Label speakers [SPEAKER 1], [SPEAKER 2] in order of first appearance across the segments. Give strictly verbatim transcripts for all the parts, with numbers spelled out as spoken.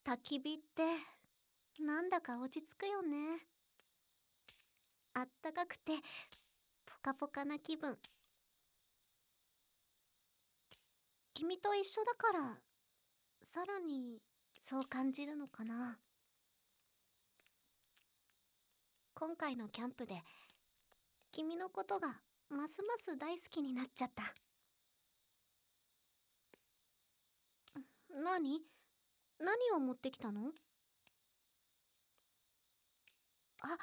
[SPEAKER 1] 焚き火ってなんだか落ち着くよね。あったかくてポカポカな気分。君と一緒だからさらにそう感じるのかな。今回のキャンプで君のことがますます大好きになっちゃった。何何を持ってきたの？あ、うわー、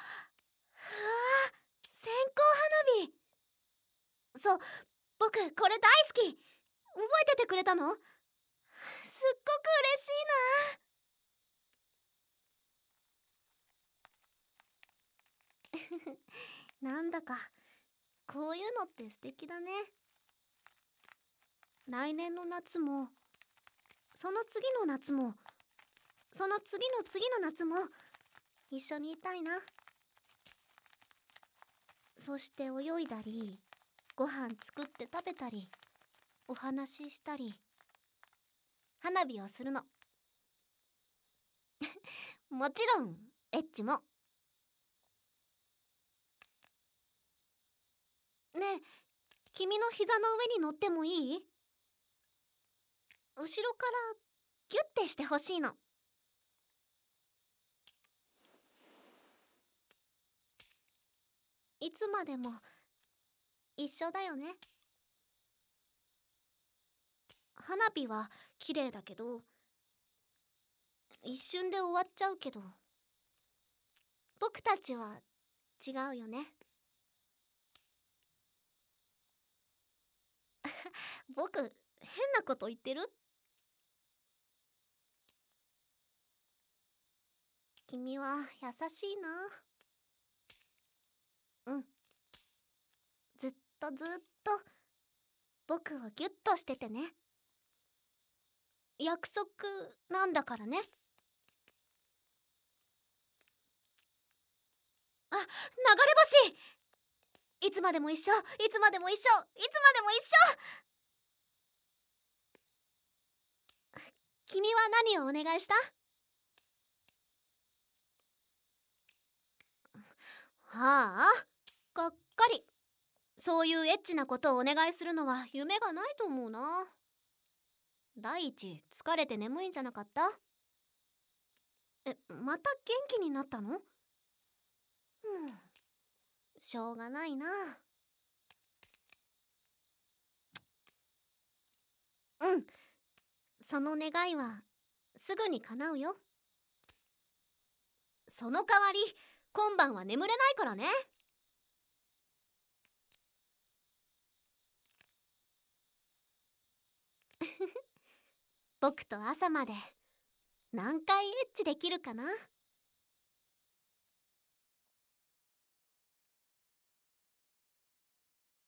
[SPEAKER 1] 線香花火。そう、僕これ大好き。覚えててくれたの？すっごく嬉しいな。なんだかこういうのって素敵だね。来年の夏もその次の夏もその次の次の夏も一緒にいたいな。そして泳いだりご飯作って食べたりお話ししたり花火をするの。もちろんエッチも。ねえ、君の膝の上に乗ってもいい？後ろからギュッてしてほしいの。いつまでも一緒だよね。花火は綺麗だけど一瞬で終わっちゃうけど僕たちは違うよね。僕変なこと言ってる？君は優しいな。うん、ずっとずっと僕をギュッとしててね。約束なんだからね。あ、流れ星。いつまでも一緒、いつまでも一緒、いつまでも一緒。君は何をお願いした？はあ、がっかり。そういうエッチなことをお願いするのは夢がないと思うな。第一、疲れて眠いんじゃなかった？え、また元気になったの？うん、しょうがないな。うん、その願いはすぐに叶うよ。その代わり今晩は眠れないからね。僕と朝まで何回エッチできるかな。